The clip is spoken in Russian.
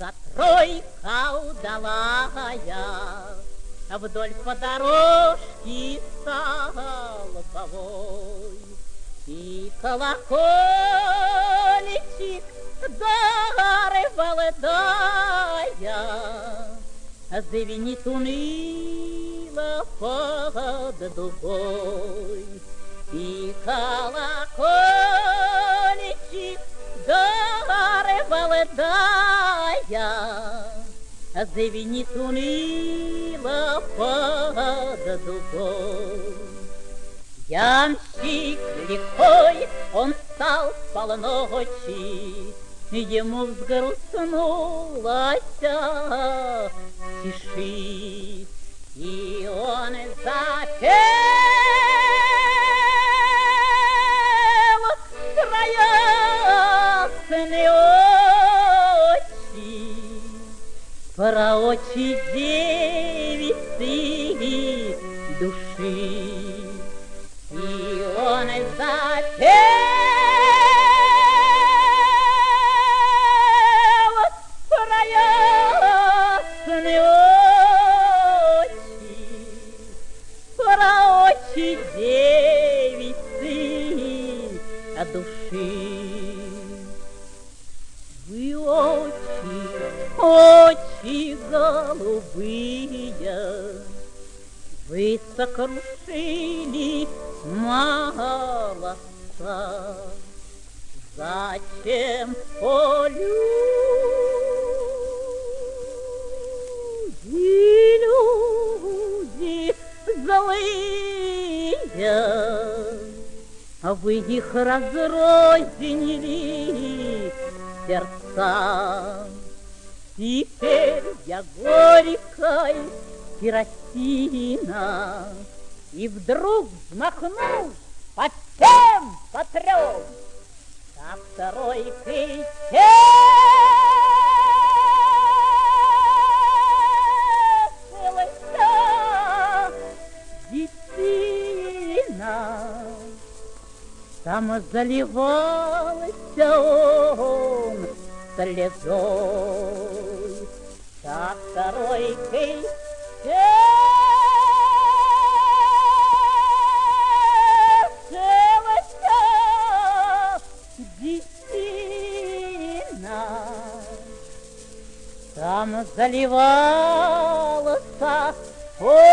Тройка удалая вдоль по дорожке столбовой, и колокольчик дары молодая звенит уныло под дугой, и колокольчик дары молодая звенит уныло под дугой. Ямщик лихой, он встал с полночи, ему взгрустнулась тиши, и он запел краясные очи, про очи девицы души. И он запел про ясные очи, про очи девицы души. Вы очи голубые, вы сокрушили молодца. Зачем люди злые, вы их разрознили сердца. Теперь я горькой керосина, и вдруг взмахнул по всем, по трем, со тройкой тешилась детина. Там заливался он слезой, со тройкой там заливался